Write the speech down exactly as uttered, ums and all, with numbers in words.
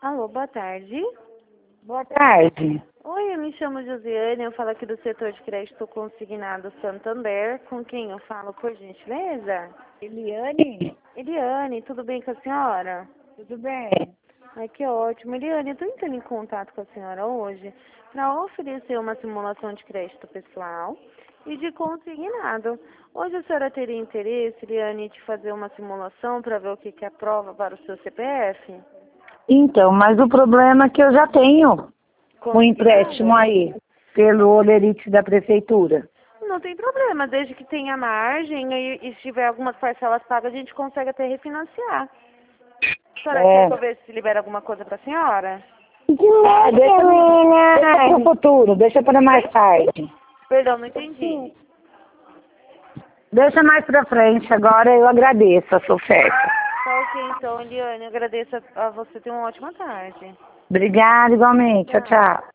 Alô, boa tarde. Boa tarde. Oi, eu me chamo Josiane, eu falo aqui do setor de crédito consignado Santander. Com quem eu falo, por gentileza? Eliane? Eliane, tudo bem com a senhora? Tudo bem? Ai, que ótimo. Eliane, eu estou entrando em contato com a senhora hoje para oferecer uma simulação de crédito pessoal e de consignado. Hoje a senhora teria interesse, Eliane, de fazer uma simulação para ver o que que é a prova para o seu C P F? Então, mas o problema é que eu já tenho um empréstimo aí, pelo Olerite da prefeitura. Não tem problema, desde que tenha margem e, e se tiver algumas parcelas pagas, a gente consegue até refinanciar. A senhora É. quer que eu veja se libera alguma coisa para a senhora? Ah, deixa, deixa pro futuro, deixa para mais tarde. Perdão, não entendi. Deixa mais pra frente, agora eu agradeço a sua oferta. Tá ok, então, Eliane, eu agradeço a, a você. Tenha uma ótima tarde. Obrigada, igualmente. Tchau, tchau.